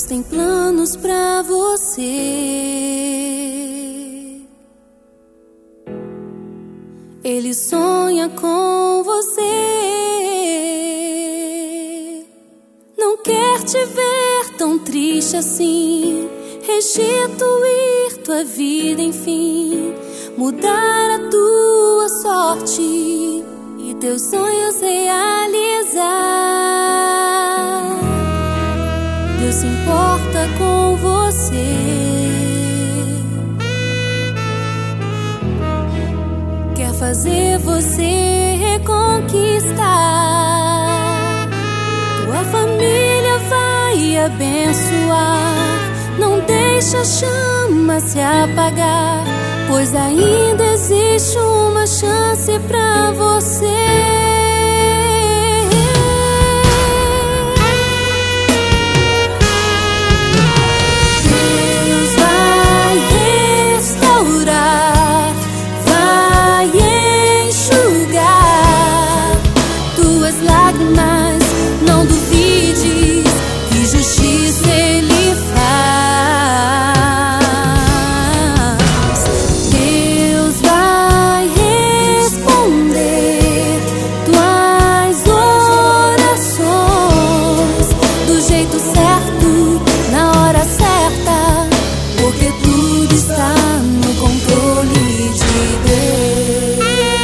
Deus tem planos pra você. Ele sonha com você. Não quer te ver tão triste assim. Restituir tua vida, enfim. Mudar a tua sorte e teus sonhos realizar. Deus se importa com você. Quer fazer você reconquistar. Tua família vai abençoar. Não deixa a chama se apagar, pois ainda existe uma chance pra você. Não duvides que justiça Ele faz. Deus vai responder tuas orações do jeito certo, na hora certa, porque tudo está no controle de Deus.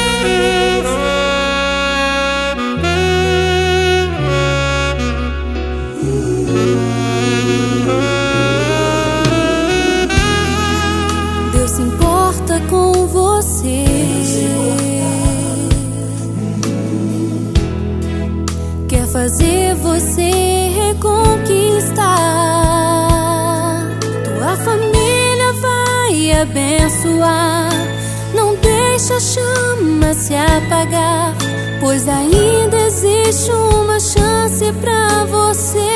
Deus se importa com você. Quer fazer você reconquistar. Tua família vai abençoar. Não deixa a chama se apagar, pois ainda existe uma chance pra você.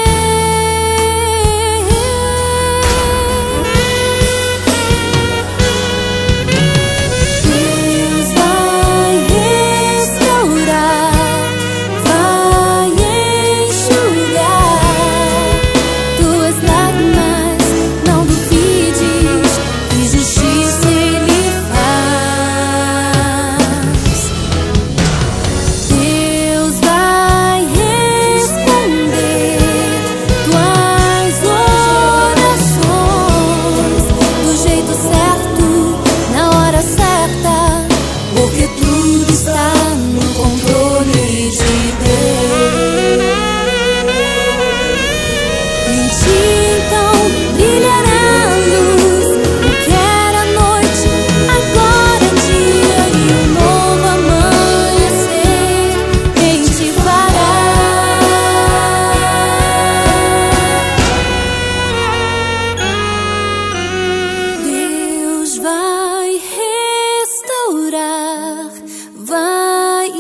Vai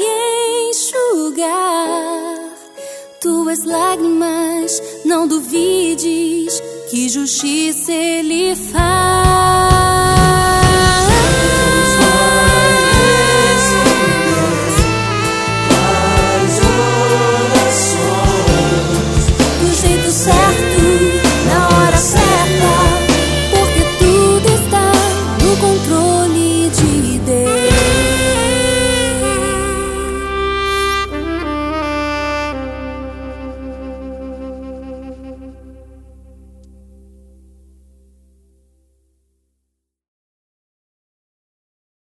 enxugar tuas lágrimas. Não duvides que justiça Ele faz.